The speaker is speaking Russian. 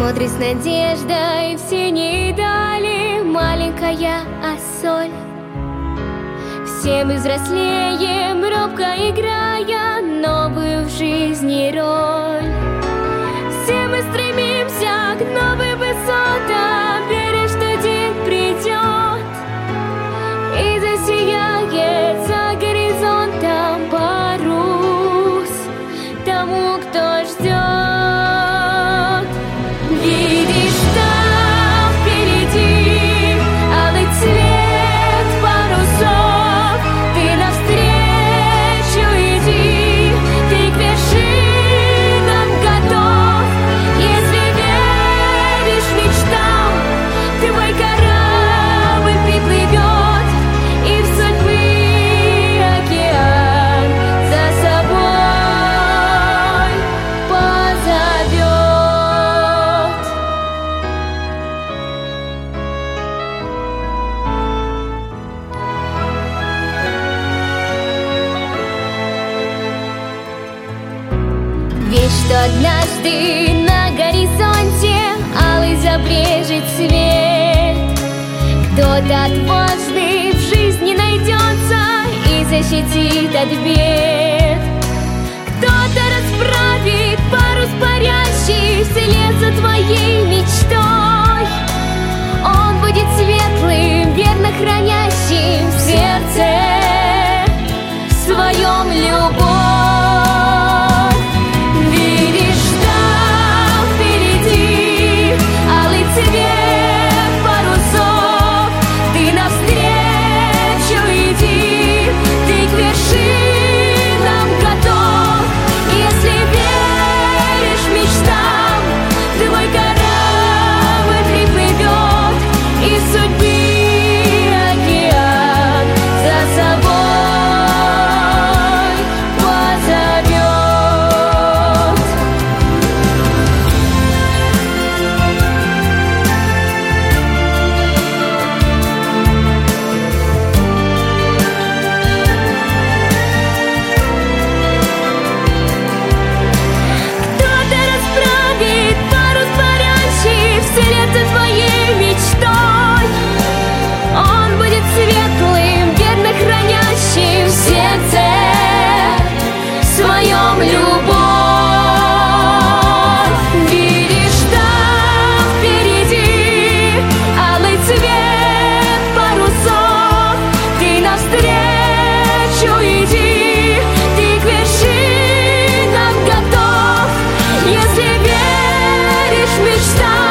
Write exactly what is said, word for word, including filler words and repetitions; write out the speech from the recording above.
Смотрит с надеждой в синие дали маленькая осоль. Все мы взрослеем, робко играя новую в жизни роль. Все мы стремимся к новым высотам, веря, что день придет и засияет за горизонтом парус тому, кто ждет. Видишь, там впереди алый цвет парусов. Ты навстречу иди, ты к вершинам готов. Если веришь мечтам, твой корабль приплывет и в судьбы океан за собой позовет. Ведь что однажды на горизонте алый забрежет свет. Кто-то отважный в жизни найдется и защитит от бед. Кто-то расправит парус парящий вслед за твоей мечтой. Он будет светлым, верно хранящим в сердце своем любовь. Видишь, там впереди алый цвет парусов. Ты навстречу иди, ты к вершинам готов. Если веришь мечтам, твой корабль приплывет и судьбы океан за собой позовет. Кто-то расправит парус парящий вслед за твоей мечтой. Он будет светлым, верно хранящим в сердце своем любовь. Видишь, там впереди алый цвет парусов. Ты навстречу иди, ты к вершинам готов. Если веришь мечтам,